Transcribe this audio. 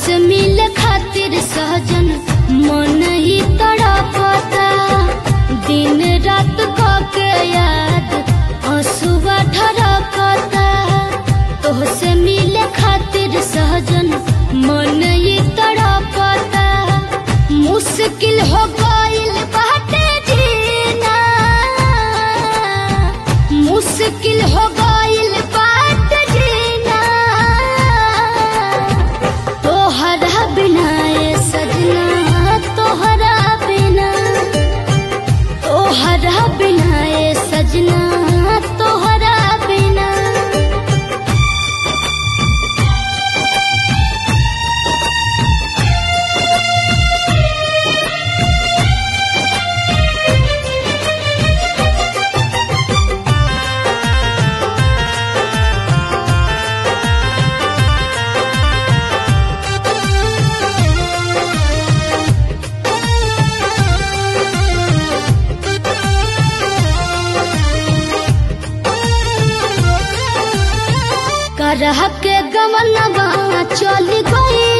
तोहसे मिले खातिर सहजन मन ही तड़पता। दिन रात के याद आंसुआ ढरकता। तोहसे मिले खातिर सहजन मन ही तड़पता। मुश्किल हो गइल बाटे जीना, मुश्किल हो गइल बाटे जीना। तोहरा बिना ए सजना, तोहरा बिना, तोहरा बिना ए सजना, तोहरा बिना। करह के गमनवा चल गई